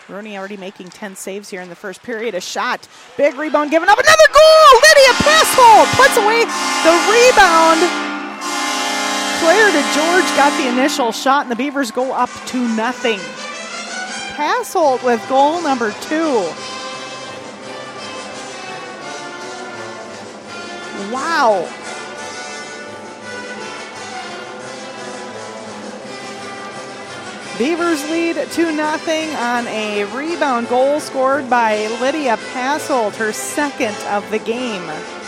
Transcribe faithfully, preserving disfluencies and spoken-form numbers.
Rooney already making ten saves here in the first period. A shot. Big rebound given up. Another goal! Lydia Pashold puts away the rebound. Claire DeGeorge got the initial shot, and the Beavers go up to nothing. Pashold with goal number two. Wow. Beavers lead two nothing on a rebound goal scored by Lydia Pashold, her second of the game.